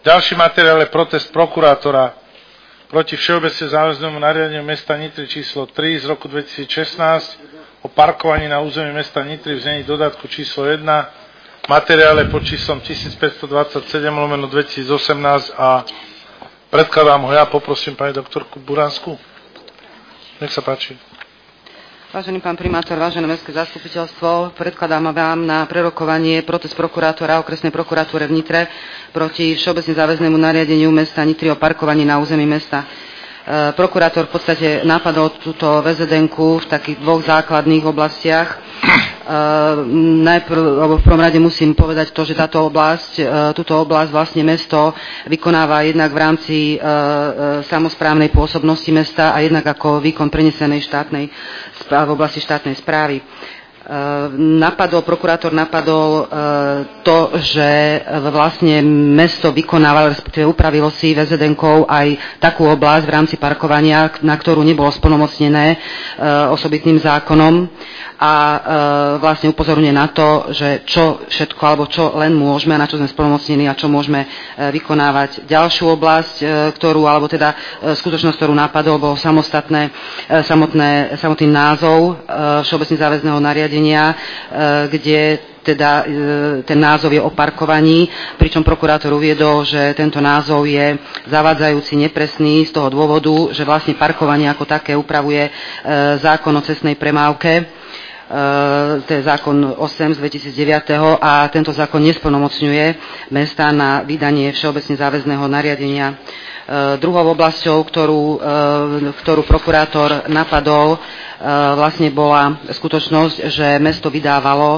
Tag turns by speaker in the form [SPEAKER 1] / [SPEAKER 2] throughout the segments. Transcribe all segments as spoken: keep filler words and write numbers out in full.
[SPEAKER 1] Ďalší materiál je protest prokurátora proti všeobecne záväznému nariadeniu mesta Nitry číslo tri z roku dvetisícšestnásť o parkovaní na území mesta Nitry v znení dodatku číslo jeden. Materiál je pod číslom tisícpäťstodvadsaťsedem lomeno dvetisícosemnásť a predkladám ho ja. Poprosím pani doktorku Buransku. Nech sa páči.
[SPEAKER 2] Vážený pán primátor, vážené mestské zastupiteľstvo, predkladám vám na prerokovanie protest prokurátora okresnej prokuratúre v Nitre proti všeobecne záväznému nariadeniu mesta Nitry o parkovaní na území mesta. E, prokurátor v podstate napadol túto vé zet enku v takých dvoch základných oblastiach. Uh, najprv, alebo v prvom rade musím povedať to, že táto oblasť, uh, túto oblasť vlastne mesto vykonáva jednak v rámci uh, uh, samosprávnej pôsobnosti mesta a jednak ako výkon prenesenej štátnej v oblasti štátnej správy. Uh, napadol, prokurátor napadol uh, to, že vlastne mesto vykonávalo, respektíve upravilo si vé zet enkou aj takú oblasť v rámci parkovania, na ktorú nebolo splnomocnené uh, osobitným zákonom. A e, vlastne upozorňuje na to, že čo všetko, alebo čo len môžeme, na čo sme splnomocnení a čo môžeme e, vykonávať. Ďalšiu oblasť, e, ktorú, alebo teda e, skutočnosť, ktorú napadol, bol samostatné, e, samotné, samotný názov e, všeobecne záväzného nariadenia, e, kde teda e, ten názov je o parkovaní, pričom prokurátor uviedol, že tento názov je zavádzajúci, nepresný z toho dôvodu, že vlastne parkovanie ako také upravuje e, zákon o cestnej premávke. Uh, to je zákon osem z dvetisícdeväť a tento zákon nesplnomocňuje mesta na vydanie všeobecne záväzného nariadenia. Uh, druhou oblasťou, ktorú, uh, ktorú prokurátor napadol, uh, vlastne bola skutočnosť, že mesto vydávalo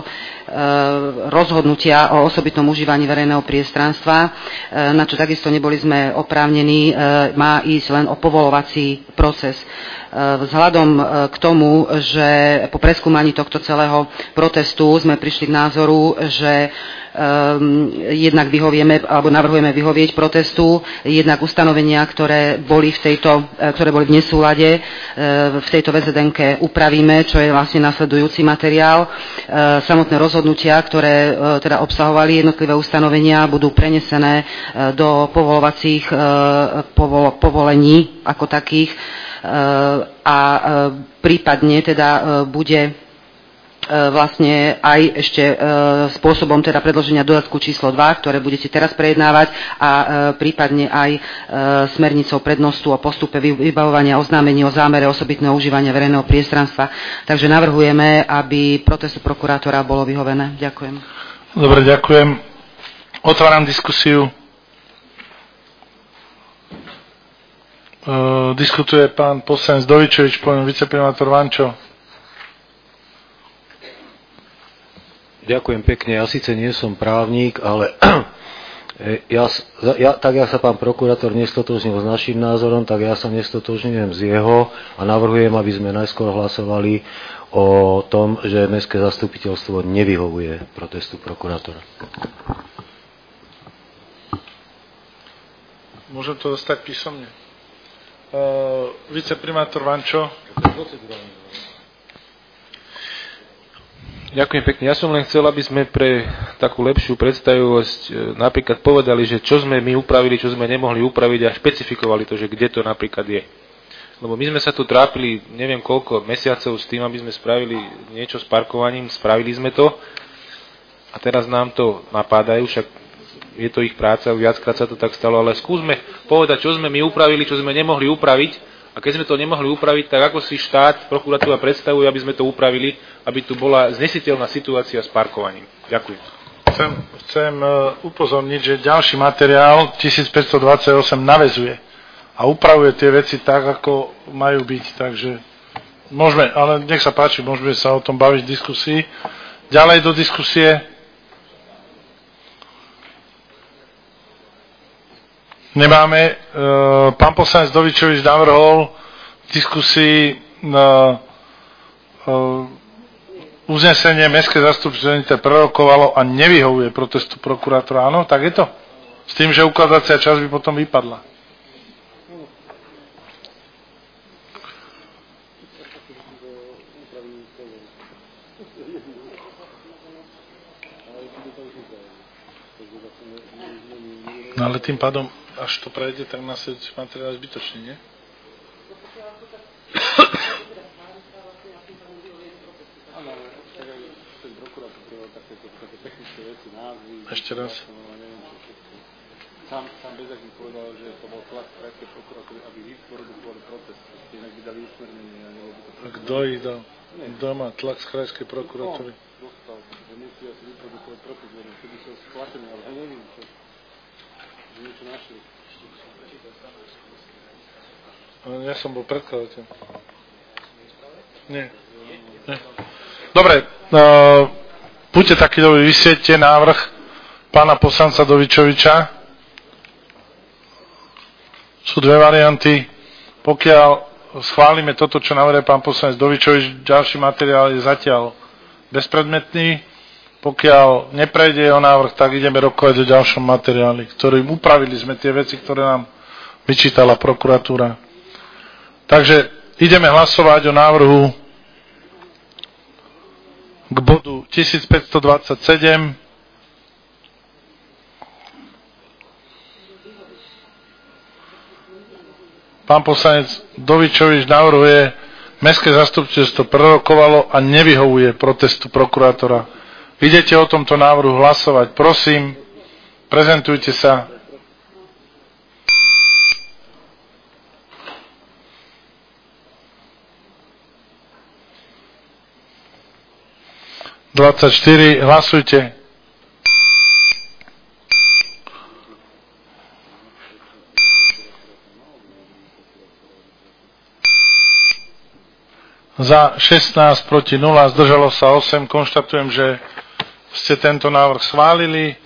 [SPEAKER 2] rozhodnutia o osobitnom užívaní verejného priestranstva, na čo takisto neboli sme oprávnení, má ísť len o povolovací proces. Vzhľadom k tomu, že po preskúmaní tohto celého protestu sme prišli k názoru, že um, jednak vyhovieme, alebo navrhujeme vyhovieť protestu, jednak ustanovenia, ktoré boli v tejto, ktoré boli v nesúlade, v tejto vé zet enke upravíme, čo je vlastne nasledujúci materiál. Samotné rozhodnutia, ktoré teda obsahovali jednotlivé ustanovenia, budú prenesené do povolovacích povol, povolení ako takých a prípadne teda bude vlastne aj ešte spôsobom teda predloženia dodatku číslo dva, ktoré budete teraz prejednávať a prípadne aj smernicou prednostu o postupe vybavovania oznámení o zámere osobitného užívania verejného priestranstva. Takže navrhujeme, aby protestu prokurátora bolo vyhovené. Ďakujem.
[SPEAKER 1] Dobre, ďakujem. Otváram diskusiu. Uh, diskutuje pán poslanec Dovičovič, poviem viceprimátor Vančo.
[SPEAKER 3] Ďakujem pekne. Ja síce nie som právnik, ale ja, ja, tak ja sa pán prokurátor nestotožnil s našim názorom, tak ja sa nestotožňujem z jeho a navrhujem, aby sme najskôr hlasovali o tom, že mestské zastupiteľstvo nevyhovuje protestu prokurátora.
[SPEAKER 1] Môžem to dostať písomne. Uh, viceprimátor Vančo.
[SPEAKER 4] Ďakujem pekne. Ja som len chcel, aby sme pre takú lepšiu predstavivosť napríklad povedali, že čo sme my upravili, čo sme nemohli upraviť a špecifikovali to, že kde to napríklad je. Lebo my sme sa tu trápili neviem koľko mesiacov s tým, aby sme spravili niečo s parkovaním, spravili sme to a teraz nám to napádajú, však je to ich práca, viackrát sa to tak stalo, ale skúsme povedať, čo sme my upravili, čo sme nemohli upraviť a keď sme to nemohli upraviť, tak ako si štát, prokuratúra predstavuje, aby sme to upravili, aby tu bola znesiteľná situácia s parkovaním. Ďakujem.
[SPEAKER 1] Chcem, chcem upozorniť, že ďalší materiál tisícpäťstodvadsaťosem naväzuje a upravuje tie veci tak, ako majú byť, takže môžeme, ale nech sa páči, môžeme sa o tom baviť v diskusii. Ďalej do diskusie. Nemáme. Pán poslanec Dovičovič navrhol v diskusii na uznesenie mestské zastupiteľstvo prerokovalo a nevyhovuje protestu prokurátora. Áno, tak je to? S tým, že ukladacia časť by potom vypadla. No ale tým pádom, až to prejde, tak nasledujúci materiál je zbytočný, nie? Ešte raz.
[SPEAKER 5] Sám, sám Bezak mi povedal, že to bol tlak krajskej prokuratúry, aby vyprodukovali protest. Inak by dali usmernenie.
[SPEAKER 1] Kto ich dal? Kto má tlak z krajskej prokuratúry?
[SPEAKER 5] No, dostal, že musí asi vyprodukovať protest, lebo keby sú splatené, ale neviem, čo. Že niečo našli.
[SPEAKER 1] Ja som bol predkladateľ. Nie. Nie. Dobre, uh, buďte takí dobrí, vysvieťte návrh pána poslanca Dovičoviča. Sú dve varianty. Pokiaľ schválime toto, čo navrhuje pán poslanec Dovičovič, ďalší materiál je zatiaľ bezpredmetný. Pokiaľ neprejde jeho návrh, tak ideme rokovať o ďalšom materiáli, ktorým upravili sme tie veci, ktoré nám vyčítala prokuratúra. Takže ideme hlasovať o návrhu k bodu tisícpäťstodvadsaťsedem. Pán poslanec Dovičovič navrhuje, mestské zastupiteľstvo prerokovalo a nevyhovuje protestu prokurátora. Idete o tomto návrhu hlasovať. Prosím, prezentujte sa. dvadsaťštyri, hlasujte. Za šestnásť proti nula, zdržalo sa osem. Konštatujem, že ste tento návrh schválili.